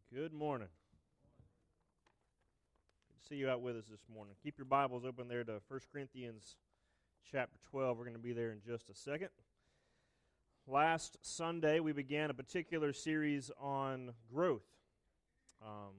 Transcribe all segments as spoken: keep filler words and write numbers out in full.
Good morning. Good to see you out with us this morning. Keep your Bibles open there to First Corinthians chapter twelve. We're going to be there in just a second. Last Sunday, we began a particular series on growth. Um,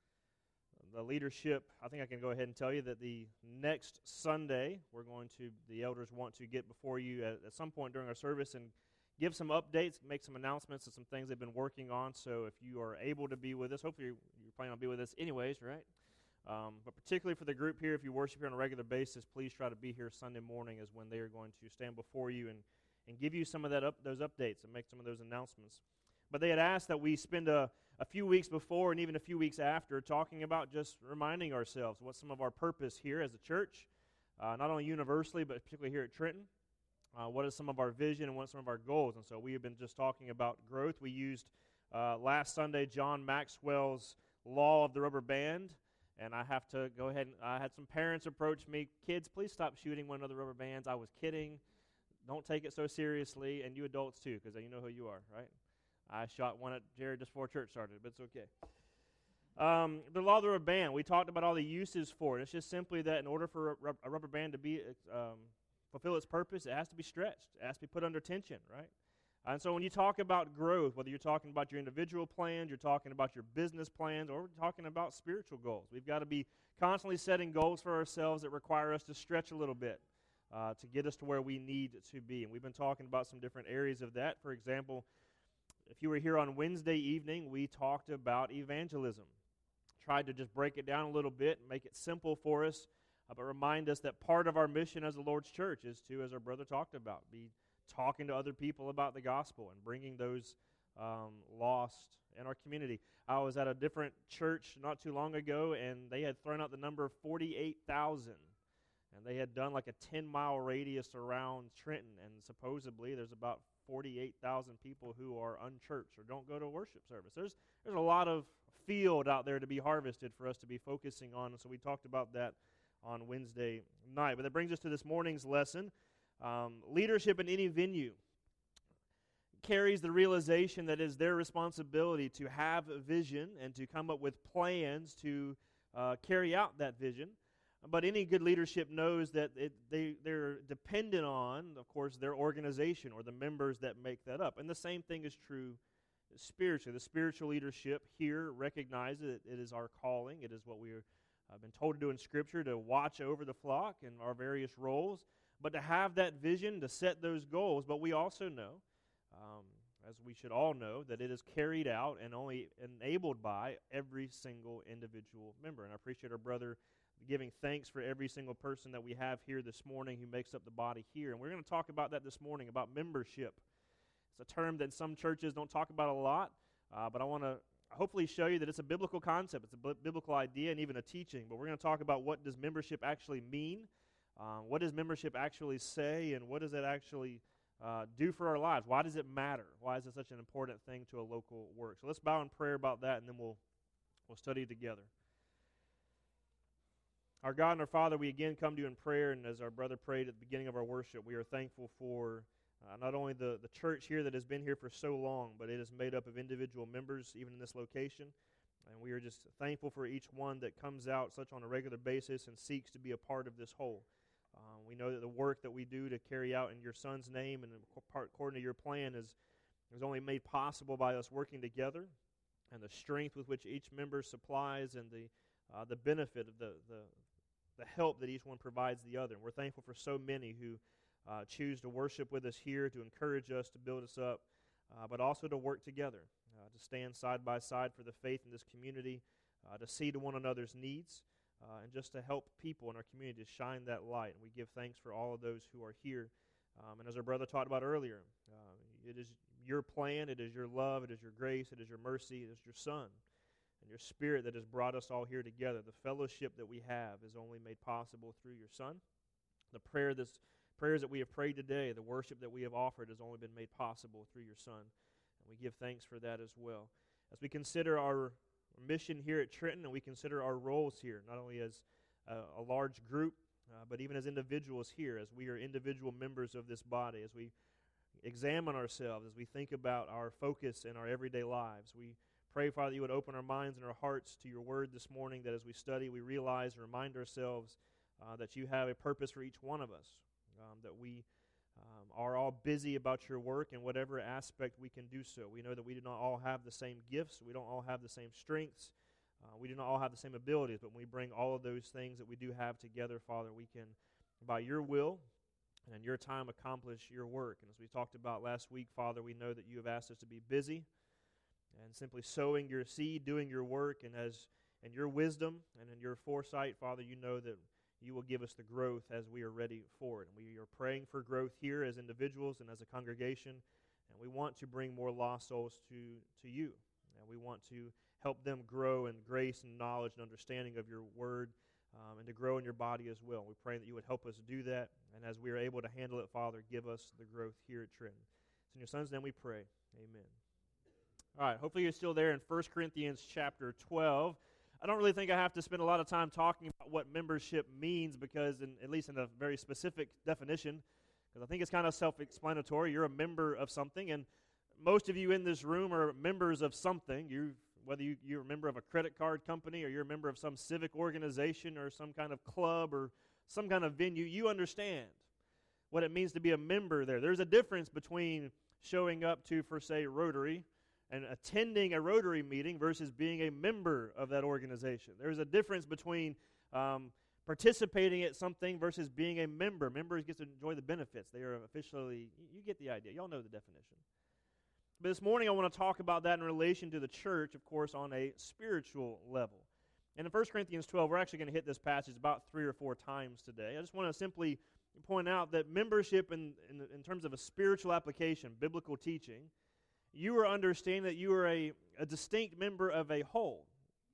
the leadership, I think I can go ahead and tell you that the next Sunday, we're going to, the elders want to get before you at, at some point during our service and give some updates, make some announcements of some things they've been working on. So if you are able to be with us, hopefully you're, you're planning on being with us anyways, right? Um, but particularly for the group here, if you worship here on a regular basis, please try to be here Sunday morning is when they are going to stand before you and, and give you some of that up, those updates and make some of those announcements. But they had asked that we spend a, a few weeks before and even a few weeks after talking about just reminding ourselves what some of our purpose here as a church, uh, not only universally, but particularly here at Trenton. Uh, what is some of our vision and what are some of our goals? And so we have been just talking about growth. We used uh, last Sunday John Maxwell's law of the rubber band, and I have to go ahead and I had some parents approach me, kids, please stop shooting one another rubber bands. I was kidding. Don't take it so seriously, and you adults too, because you know who you are, right? I shot one at Jared just before church started, but it's okay. Um, the law of the rubber band, we talked about all the uses for it. It's just simply that in order for a, a rubber band to be um, fulfill its purpose, it has to be stretched. It has to be put under tension, right? And so when you talk about growth, whether you're talking about your individual plans, you're talking about your business plans, or we're talking about spiritual goals, we've got to be constantly setting goals for ourselves that require us to stretch a little bit uh, to get us to where we need to be. And we've been talking about some different areas of that. For example, if you were here on Wednesday evening, we talked about evangelism. Tried to just break it down a little bit and make it simple for us. Uh, but remind us that part of our mission as the Lord's church is to, as our brother talked about, be talking to other people about the gospel and bringing those um, lost in our community. I was at a different church not too long ago, and they had thrown out the number of forty-eight thousand. And they had done like a ten-mile radius around Trenton, and supposedly there's about forty-eight thousand people who are unchurched or don't go to worship service. There's, there's a lot of field out there to be harvested for us to be focusing on, and so we talked about that on Wednesday night. But that brings us to this morning's lesson. Um, leadership in any venue carries the realization that it is their responsibility to have a vision and to come up with plans to uh, carry out that vision. But any good leadership knows that it, they, they're dependent on, of course, their organization or the members that make that up. And the same thing is true spiritually. The spiritual leadership here recognizes that it is our calling. It is what we are I've been told to do in Scripture, to watch over the flock in our various roles, but to have that vision, to set those goals. But we also know, um, as we should all know, that it is carried out and only enabled by every single individual member. And I appreciate our brother giving thanks for every single person that we have here this morning who makes up the body here. And we're going to talk about that this morning, about membership. It's a term that some churches don't talk about a lot, uh, but I want to hopefully show you that it's a biblical concept, it's a b- biblical idea and even a teaching. But we're going to talk about what does membership actually mean, um, what does membership actually say, and what does it actually uh, do for our lives? Why does it matter? Why is it such an important thing to a local work? So let's bow in prayer about that, and then we'll we'll study together. Our God and our Father, we again come to you in prayer, and as our brother prayed at the beginning of our worship, we are thankful for Uh, not only the, the church here that has been here for so long, but it is made up of individual members, even in this location. And we are just thankful for each one that comes out such on a regular basis and seeks to be a part of this whole. Uh, we know that the work that we do to carry out in your Son's name and according to your plan is, is only made possible by us working together, and the strength with which each member supplies and the uh, the benefit of the, the, the help that each one provides the other. And we're thankful for so many who Uh, choose to worship with us here, to encourage us, to build us up, uh, but also to work together, uh, to stand side by side for the faith in this community, uh, to see to one another's needs, uh, and just to help people in our community to shine that light. And we give thanks for all of those who are here. Um, and as our brother talked about earlier, uh, it is your plan, it is your love, it is your grace, it is your mercy, it is your Son, and your Spirit that has brought us all here together. The fellowship that we have is only made possible through your Son. The prayer that's Prayers that we have prayed today, the worship that we have offered has only been made possible through your Son. And we give thanks for that as well. As we consider our mission here at Trenton and we consider our roles here, not only as uh, a large group, uh, but even as individuals here, as we are individual members of this body, as we examine ourselves, as we think about our focus in our everyday lives, we Pray, Father, that you would open our minds and our hearts to your word this morning, that as we study, we realize and remind ourselves uh, that you have a purpose for each one of us, um, that we um, are all busy about your work in whatever aspect we can do so. We know that we do not all have the same gifts. We don't all have the same strengths. Uh, we do not all have the same abilities, but when we bring all of those things that we do have together, Father, we can, by your will and in your time, accomplish your work. And as we talked about last week, Father, we know that you have asked us to be busy and simply sowing your seed, doing your work, and as in your wisdom and in your foresight, Father, you know that you will give us the growth as we are ready for it. And we are praying for growth here as individuals and as a congregation, and we want to bring more lost souls to, to you. And we want to help them grow in grace and knowledge and understanding of your word, um, and to grow in your body as well. We pray that you would help us do that, and as we are able to handle it, Father, give us the growth here at Trenton. It's in your Son's name we pray. Amen. All right, hopefully you're still there in First Corinthians chapter twelve. I don't really think I have to spend a lot of time talking about what membership means, because, in, at least in a very specific definition, because I think it's kind of self-explanatory. You're a member of something, and most of you in this room are members of something. You, whether you, you're a member of a credit card company, or you're a member of some civic organization, or some kind of club, or some kind of venue, you understand what it means to be a member there. There's a difference between showing up to, for say, Rotary, and attending a Rotary meeting versus being a member of that organization. There's a difference between um, participating at something versus being a member. Members get to enjoy the benefits. They are officially, you get the idea. Y'all know the definition. But this morning I want to talk about that in relation to the church, of course, on a spiritual level. And in First Corinthians twelve, we're actually going to hit this passage about three or four times today. I just want to simply point out that membership in, in, in terms of a spiritual application, biblical teaching, you are understanding that you are a, a distinct member of a whole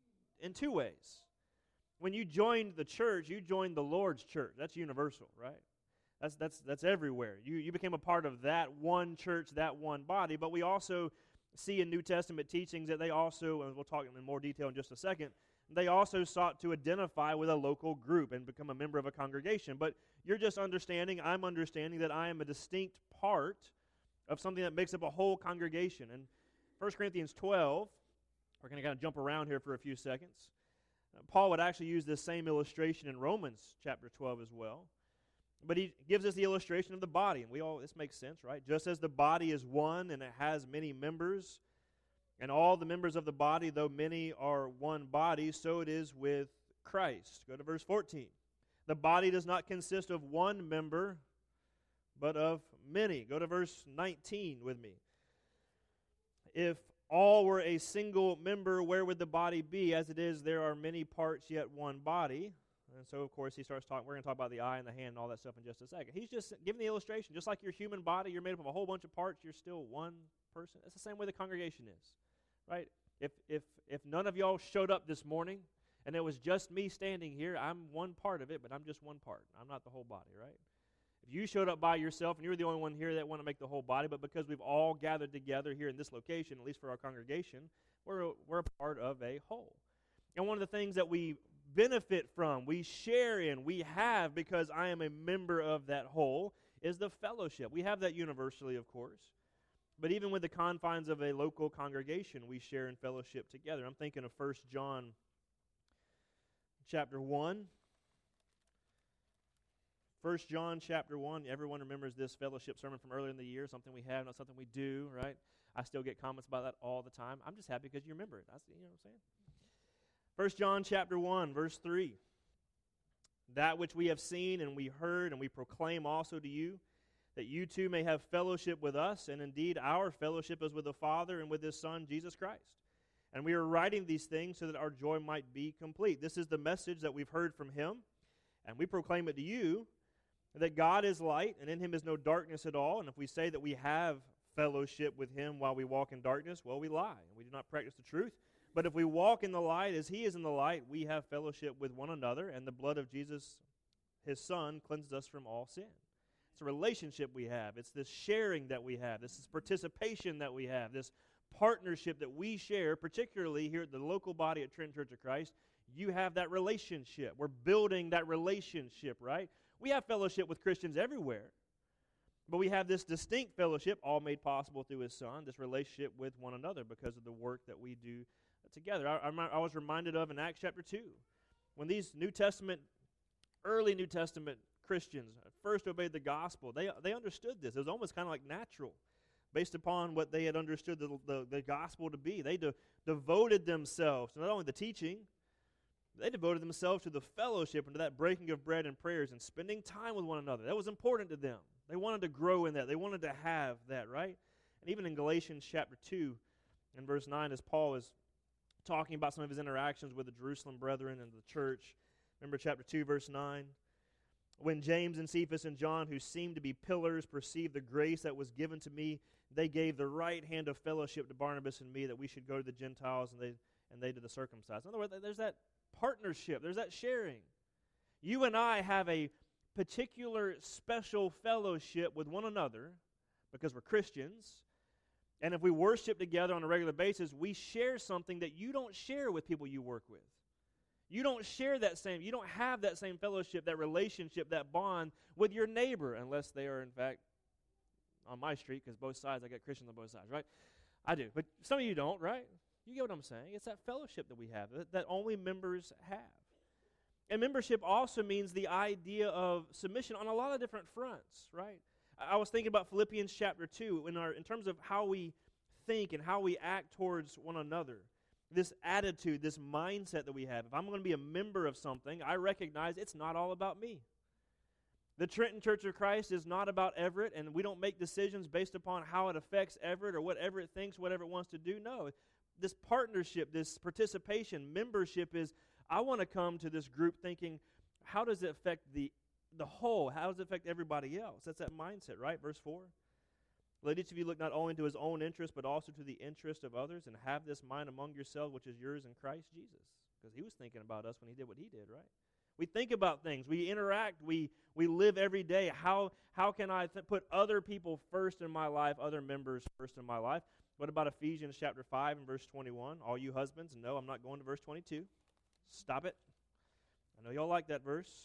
in two ways. When you joined the church, you joined the Lord's church. That's universal, right? That's that's that's everywhere. You you became a part of that one church, that one body. But we also see in New Testament teachings that they also, and we'll talk in more detail in just a second, they also sought to identify with a local group and become a member of a congregation. But you're just understanding, I'm understanding that I am a distinct part of something that makes up a whole congregation. And First Corinthians twelve, we're going to kind of jump around here for a few seconds. Uh, Paul would actually use this same illustration in Romans chapter twelve as well. But he gives us the illustration of the body, and we all, this makes sense, right? Just as the body is one and it has many members, and all the members of the body, though many, are one body, so it is with Christ. Go to verse fourteen. The body does not consist of one member, but of many. Go to verse nineteen with me. If all were a single member, where would the body be? As it is, there are many parts, yet one body. And so, of course, he starts talking. We're going to talk about the eye and the hand and all that stuff in just a second. He's just giving the illustration. Just like your human body, you're made up of a whole bunch of parts. You're still one person. It's the same way the congregation is, right? If if if none of y'all showed up this morning and it was just me standing here, I'm one part of it, but I'm just one part. I'm not the whole body, right? If you showed up by yourself and you were the only one here that want to make the whole body, but because we've all gathered together here in this location, at least for our congregation, we're we're a part of a whole. And one of the things that we benefit from, we share in, we have, because I am a member of that whole, is the fellowship. We have that universally, of course. But even with the confines of a local congregation, we share in fellowship together. I'm thinking of First John chapter one. First John chapter one, everyone remembers this fellowship sermon from earlier in the year, something we have, not something we do, right? I still get comments about that all the time. I'm just happy because you remember it. That's, you know what I'm saying? First John chapter one, verse three. That which we have seen and we heard and we proclaim also to you, that you too may have fellowship with us, and indeed our fellowship is with the Father and with His Son, Jesus Christ. And we are writing these things so that our joy might be complete. This is the message that we've heard from Him, and we proclaim it to you, that God is light, and in Him is no darkness at all. And if we say that we have fellowship with Him while we walk in darkness, well, we lie, and we do not practice the truth. But if we walk in the light as He is in the light, we have fellowship with one another, and the blood of Jesus, His Son, cleanses us from all sin. It's a relationship we have. It's this sharing that we have. This is participation that we have. This partnership that we share, particularly here at the local body at Trenton Church of Christ. You have that relationship. We're building that relationship, right? We have fellowship with Christians everywhere. But we have this distinct fellowship, all made possible through His Son, this relationship with one another because of the work that we do together. I, I, I was reminded of in Acts chapter two, when these New Testament, early New Testament Christians first obeyed the gospel, they, they understood this. It was almost kind of like natural, based upon what they had understood the, the, the gospel to be. They de- devoted themselves to not only the teaching, they devoted themselves to the fellowship and to that breaking of bread and prayers and spending time with one another. That was important to them. They wanted to grow in that. They wanted to have that, right? And even in Galatians chapter two, in verse nine, as Paul is talking about some of his interactions with the Jerusalem brethren and the church, remember chapter two, verse nine? When James and Cephas and John, who seemed to be pillars, perceived the grace that was given to me, they gave the right hand of fellowship to Barnabas and me, that we should go to the Gentiles and they and they to the circumcised. In other words, there's that partnership, there's that sharing. You and I have a particular special fellowship with one another because we're Christians. And if we worship together on a regular basis, we share something that you don't share with people you work with. You don't share that same, you don't have that same fellowship, that relationship, that bond with your neighbor, unless they are, in fact, on my street, because both sides, I got Christians on both sides, right? I do. But some of you don't, right? You get what I'm saying? It's that fellowship that we have, that, that only members have. And membership also means the idea of submission on a lot of different fronts, right? I, I was thinking about Philippians chapter two, in, our, in terms of how we think and how we act towards one another. This attitude, this mindset that we have. If I'm going to be a member of something, I recognize it's not all about me. The Trenton Church of Christ is not about Everett, and we don't make decisions based upon how it affects Everett or what Everett thinks, whatever it wants to do. No, this partnership, this participation, membership is, I want to come to this group thinking, how does it affect the, the whole? How does it affect everybody else? That's that mindset, right? Verse four. Let each of you look not only to his own interest, but also to the interest of others, and have this mind among yourselves, which is yours in Christ Jesus. Because he was thinking about us when he did what he did, right? We think about things. We interact. We we live every day. How how can I th- put other people first in my life, other members first in my life? What about Ephesians chapter five and verse twenty-one? All you husbands, no, I'm not going to verse twenty-two. Stop it. I know y'all like that verse.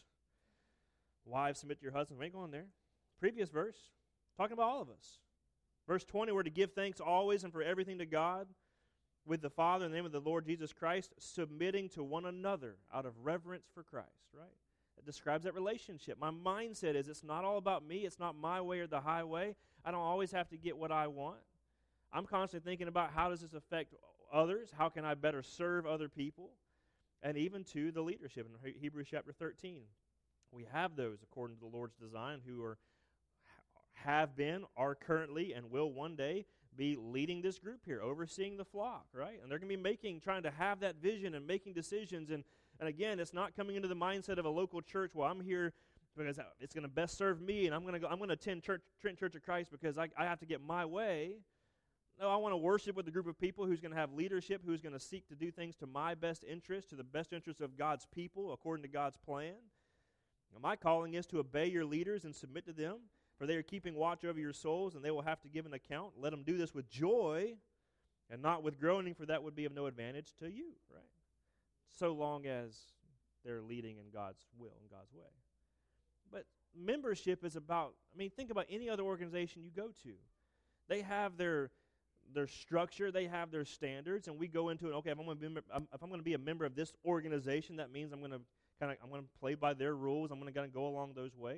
Wives, submit to your husbands. We ain't going there. Previous verse, talking about all of us. Verse twenty, we're to give thanks always and for everything to God, with the Father in the name of the Lord Jesus Christ, submitting to one another out of reverence for Christ, right? It describes that relationship. My mindset is it's not all about me. It's not my way or the highway. I don't always have to get what I want. I'm constantly thinking about how does this affect others? How can I better serve other people? And even to the leadership. In Hebrews chapter thirteen, we have those, according to the Lord's design, who are have been, are currently, and will one day be leading this group here, overseeing the flock, right? And they're going to be making, trying to have that vision and making decisions. And, and again, it's not coming into the mindset of a local church, well, I'm here because it's going to best serve me, and I'm going to go, I'm going to attend church, Trenton Church of Christ because I, I have to get my way. No, I want to worship with a group of people who's going to have leadership, who's going to seek to do things to my best interest, to the best interest of God's people, according to God's plan. Now, my calling is to obey your leaders and submit to them, for they are keeping watch over your souls, and they will have to give an account. Let them do this with joy and not with groaning, for that would be of no advantage to you, right? So long as they're leading in God's will and God's way. But membership is about, I mean, think about any other organization you go to. They have their their structure, they have their standards, and we go into it, okay, if I'm going to be, if I'm going to be a member of this organization, that means I'm going to kind of I'm going to play by their rules. I'm going to kind of go along those ways.